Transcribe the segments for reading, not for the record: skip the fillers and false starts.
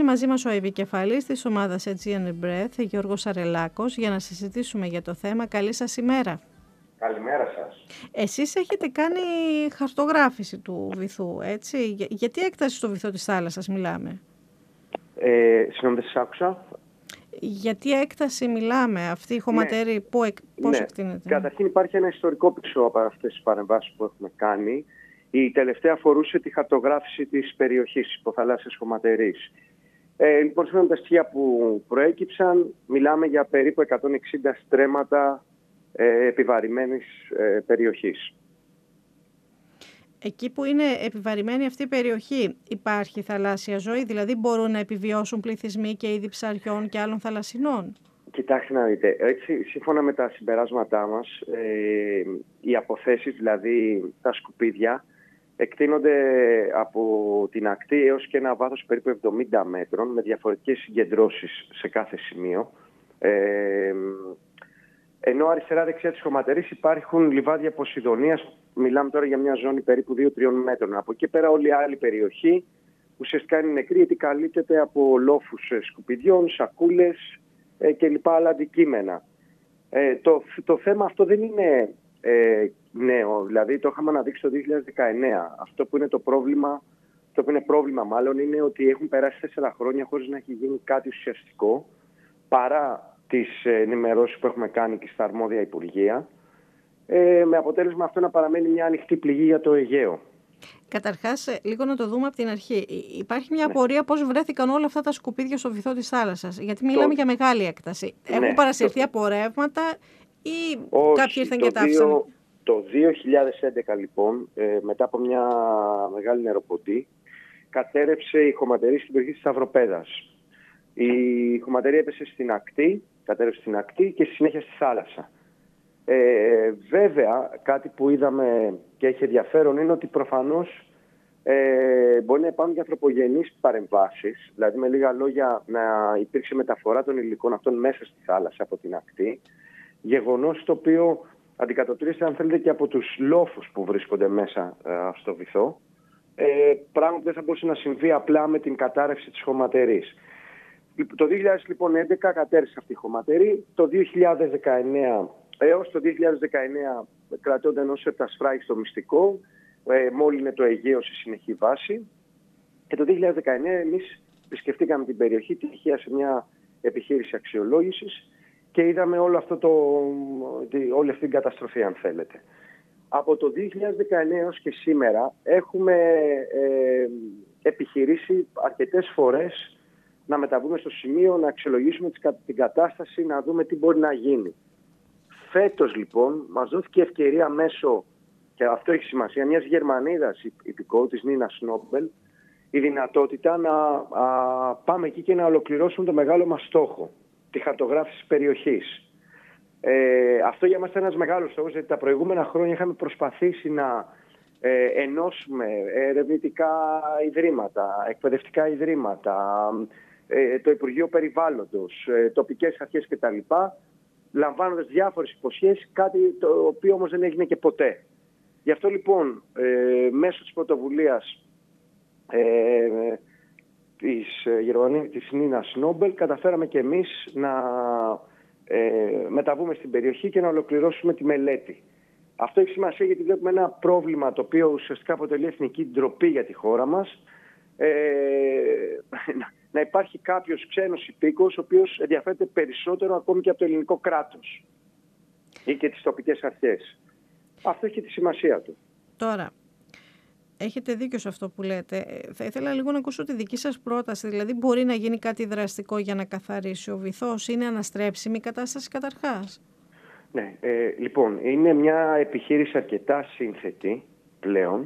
είναι μαζί μας ο επικεφαλής της ομάδας Aegean Breath, Γιώργος Αρελάκος, για να συζητήσουμε για το θέμα. Καλή σας ημέρα. Καλημέρα σας. Εσείς έχετε κάνει χαρτογράφηση του βυθού, έτσι? Για τι έκταση στο βυθό της θάλασσας μιλάμε? Συγγνώμη, δεν σας άκουσα. Για τι έκταση μιλάμε, αυτή η χωματερή, πώς εκτείνεται? Καταρχήν υπάρχει ένα ιστορικό πίσω από αυτές τις παρεμβάσεις που έχουμε κάνει. Η τελευταία αφορούσε τη χαρτογράφηση της περιοχής υποθαλάσσιας χωματερής. Λοιπόν, σύμφωνα με τα στοιχεία που προέκυψαν, μιλάμε για περίπου 160 στρέμματα επιβαρημένης περιοχής. Εκεί που είναι επιβαρημένη αυτή η περιοχή, υπάρχει θαλάσσια ζωή, δηλαδή μπορούν να επιβιώσουν πληθυσμοί και είδη ψαριών και άλλων θαλασσινών? Κοιτάξτε να δείτε, έτσι, σύμφωνα με τα συμπεράσματά μας, οι αποθέσεις, δηλαδή τα σκουπίδια, εκτείνονται από την ακτή έως και ένα βάθος περίπου 70 μέτρων, με διαφορετικές συγκεντρώσεις σε κάθε σημείο. Ενώ αριστερά-δεξιά της χωματερής υπάρχουν λιβάδια Ποσειδονίας, μιλάμε τώρα για μια ζώνη περίπου 2-3 μέτρων. Από εκεί πέρα όλη η άλλη περιοχή ουσιαστικά είναι νεκρή, γιατί καλύπτεται από λόφους σκουπιδιών, σακούλες και λοιπά άλλα αντικείμενα. Το θέμα αυτό δεν είναι νέο, δηλαδή το είχαμε αναδείξει το 2019. Αυτό που είναι το πρόβλημα, το που είναι πρόβλημα μάλλον, είναι ότι έχουν περάσει 4 χρόνια χωρίς να έχει γίνει κάτι ουσιαστικό, παρά τις ενημερώσεις που έχουμε κάνει και στα αρμόδια υπουργεία, με αποτέλεσμα αυτό να παραμένει μια ανοιχτή πληγή για το Αιγαίο. Καταρχάς, λίγο να το δούμε από την αρχή. Υπάρχει μια απορία πώς βρέθηκαν όλα αυτά τα σκουπίδια στο βυθό της θάλασσας, γιατί μιλάμε για μεγάλη έκταση. Έχουν παρασυρθεί από ρεύματα ή κάποιοι ήρθαν και τα άφησαν? Το 2011 λοιπόν, μετά από μια μεγάλη νεροποντή, κατέρευσε η χωματερή στην περιοχή της Σταυροπέδας. Η χωματερή έπεσε στην ακτή, κατέρευσε στην ακτή και στη συνέχεια στη θάλασσα. Βέβαια, κάτι που είδαμε και έχει ενδιαφέρον είναι ότι προφανώς μπορεί να υπάρχουν και ανθρωπογενείς παρεμβάσεις, δηλαδή με λίγα λόγια να υπήρξε μεταφορά των υλικών αυτών μέσα στη θάλασσα από την ακτή, γεγονός το οποίο αντικατοπτρίζεται, αν θέλετε, και από τους λόφους που βρίσκονται μέσα στο βυθό, πράγμα που δεν θα μπορούσε να συμβεί απλά με την κατάρρευση της χωματερής. Το 2011 κατέρευσε αυτή η χωματερή. Το 2019 έως το 2019 κρατώνταν ως επτασφράγιστο μυστικό, μόλυνε το Αιγαίο σε συνεχή βάση. Και το 2019 εμείς επισκεφτήκαμε την περιοχή τυχαία σε μια επιχείρηση αξιολόγησης και είδαμε όλη αυτή την καταστροφή, αν θέλετε. Από το 2019 έως και σήμερα έχουμε επιχειρήσει αρκετές φορές να μεταβούμε στο σημείο, να αξιολογήσουμε την κατάσταση, να δούμε τι μπορεί να γίνει. Φέτος λοιπόν μας δόθηκε ευκαιρία μέσω, και αυτό έχει σημασία, μιας Γερμανίδας υπηκόου της Νίνας Νόμπελ, η δυνατότητα να πάμε εκεί και να ολοκληρώσουμε το μεγάλο μας στόχο, τη χαρτογράφηση της περιοχής. Αυτό για μας ήταν ένας μεγάλος στόχος, γιατί τα προηγούμενα χρόνια είχαμε προσπαθήσει να ενώσουμε ερευνητικά ιδρύματα, εκπαιδευτικά ιδρύματα, το Υπουργείο Περιβάλλοντος, τοπικές αρχές κτλ., λαμβάνοντας διάφορες υποσχέσεις, κάτι το οποίο όμως δεν έγινε και ποτέ. Γι' αυτό λοιπόν μέσω της πρωτοβουλίας της Νίνας Νόμπελ καταφέραμε και εμείς να μεταβούμε στην περιοχή και να ολοκληρώσουμε τη μελέτη. Αυτό έχει σημασία γιατί βλέπουμε ένα πρόβλημα το οποίο ουσιαστικά αποτελεί εθνική ντροπή για τη χώρα μας. Να υπάρχει κάποιος ξένος υπήκοος ο οποίος ενδιαφέρεται περισσότερο ακόμη και από το ελληνικό κράτος ή και τις τοπικές αρχές. Αυτό έχει τη σημασία του. Τώρα, έχετε δίκιο σε αυτό που λέτε. Θα ήθελα λίγο να ακούσω τη δική σας πρόταση. Δηλαδή, μπορεί να γίνει κάτι δραστικό για να καθαρίσει ο βυθός? Είναι αναστρέψιμη η κατάσταση καταρχάς? Ναι, λοιπόν, είναι μια επιχείρηση αρκετά σύνθετη πλέον.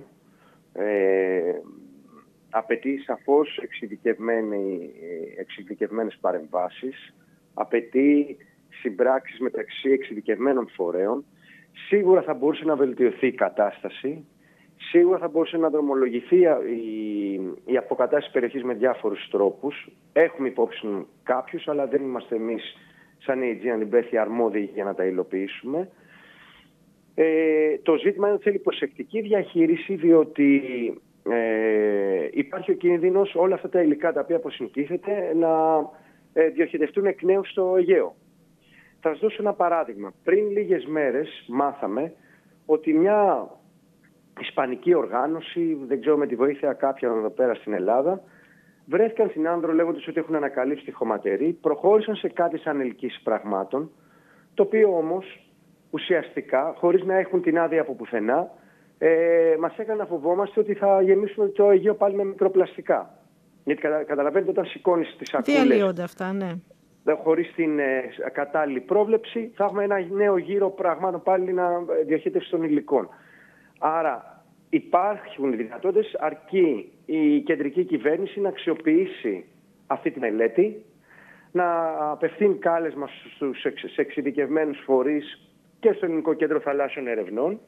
Απαιτεί σαφώς εξειδικευμένες παρεμβάσεις, απαιτεί συμπράξεις μεταξύ εξειδικευμένων φορέων. Σίγουρα θα μπορούσε να βελτιωθεί η κατάσταση, σίγουρα θα μπορούσε να δρομολογηθεί η αποκατάσταση περιοχής με διάφορους τρόπους. Έχουμε υπόψη κάποιους, αλλά δεν είμαστε εμείς σαν η Aegean Breath αρμόδιοι για να τα υλοποιήσουμε. Το ζήτημα είναι ότι θέλει προσεκτική διαχείριση, διότι υπάρχει ο κίνδυνος όλα αυτά τα υλικά τα οποία αποσυντίθεται να διοχετευτούν εκ νέου στο Αιγαίο. Θα σας δώσω ένα παράδειγμα. Πριν λίγες μέρες μάθαμε ότι μια ισπανική οργάνωση, δεν ξέρω με τη βοήθεια κάποιων εδώ πέρα στην Ελλάδα, βρέθηκαν στην Άνδρο λέγοντας ότι έχουν ανακαλύψει τη χωματερή, προχώρησαν σε κάτι σαν ελκύση πραγμάτων, το οποίο όμως ουσιαστικά, χωρίς να έχουν την άδεια από πουθενά, μας έκανε να φοβόμαστε ότι θα γεμίσουμε το Αιγαίο πάλι με μικροπλαστικά. Γιατί καταλαβαίνετε, όταν σηκώνεις τις σακούλες... Διαλύονται αυτά, ναι. Χωρίς την κατάλληλη πρόβλεψη, θα έχουμε ένα νέο γύρο πραγμάτων πάλι να διοχέτευση των υλικών. Άρα υπάρχουν δυνατότητες, αρκεί η κεντρική κυβέρνηση να αξιοποιήσει αυτή τη μελέτη, να απευθύνει κάλεσμα στους εξειδικευμένους φορείς και στο Ελληνικό Κέντρο Θαλάσσιων Ερευνών,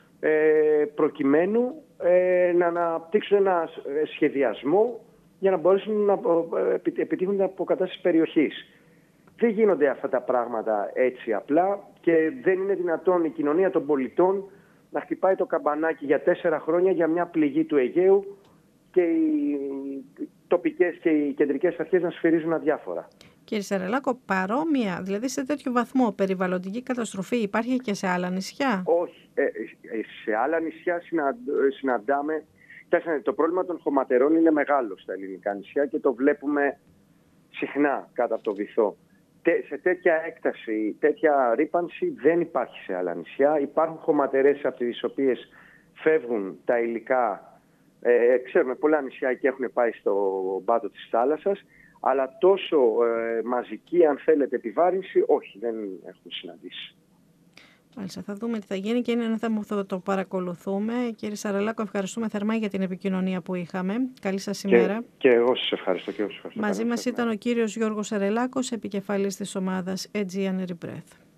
προκειμένου να αναπτύξουν ένα σχεδιασμό για να μπορέσουν να επιτύχουν την αποκατάσταση περιοχής. Δεν γίνονται αυτά τα πράγματα έτσι απλά και δεν είναι δυνατόν η κοινωνία των πολιτών να χτυπάει το καμπανάκι για 4 χρόνια για μια πληγή του Αιγαίου και οι τοπικές και οι κεντρικές αρχές να σφυρίζουν αδιάφορα. Κύριε Σαρελάκο, παρόμοια, δηλαδή σε τέτοιο βαθμό περιβαλλοντική καταστροφή υπάρχει και σε άλλα νησιά? Όχι. Σε άλλα νησιά συναντάμε... Το πρόβλημα των χωματερών είναι μεγάλο στα ελληνικά νησιά και το βλέπουμε συχνά κάτω από το βυθό. Σε τέτοια έκταση, τέτοια ρύπανση δεν υπάρχει σε άλλα νησιά. Υπάρχουν χωματερές από τις οποίες φεύγουν τα υλικά. Ξέρουμε πολλά νησιά και έχουν πάει στο πάτο της θάλασσας, αλλά τόσο μαζική, αν θέλετε, επιβάρυνση, όχι, δεν έχουν συναντήσει. Μάλιστα, θα δούμε τι θα γίνει και είναι ένα θέμα που θα το παρακολουθούμε. Κύριε Σαρελάκο, ευχαριστούμε θερμά για την επικοινωνία που είχαμε. Καλή σας ημέρα. Και εγώ σας ευχαριστώ. Μαζί μας ήταν ο κύριος Γιώργος Σαρελάκος, επικεφαλής της ομάδας Aegean Rebirth.